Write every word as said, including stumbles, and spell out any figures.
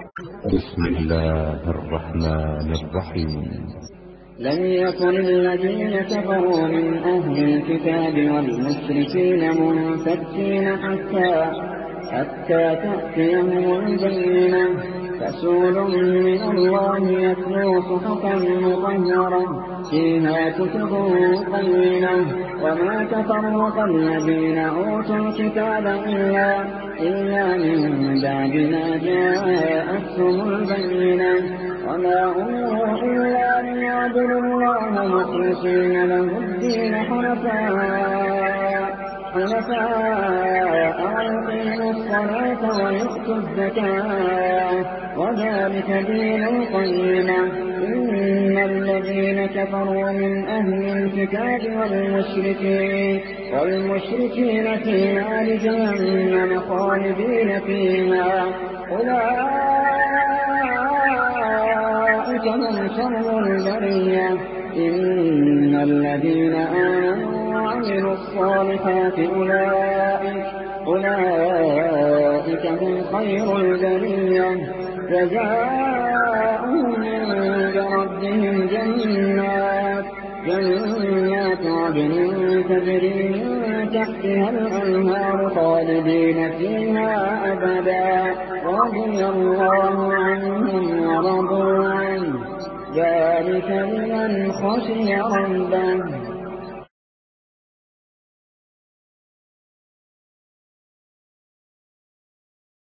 بسم الله الرحمن الرحيم. لم يكن الذين كفروا من أهل الكتاب والمشركين منفكين حتى حتى تأتيهم البينة، رسول من الله يتلو صحفا مطهرة فيها كتب قيمة. وما تفرق الذين أوتوا الكتاب إلا, إلا من بعد ما جاءتهم البينة. وما أمروا إلا ليعبدوا الله مخلصين له الدين حنفاء حنفاء ويقيموا الصلاة ويؤتوا الزكاة وذلك دين القيمة. إن الذين كفروا من أهل الكتاب والمشركين والمشركين في نار جهنم خالدين فيها أولئك هم شر البرية. إن الذين آمنوا وعملوا الصالحات أولئك أولئك هم خير البرية. جزاؤهم عند ربهم جنات جنات عدن تجري من تحتها الأنهار خالدين فيها أبدا، رضي الله عنهم ورضوا عنه، ذلك لمن خشي ربه.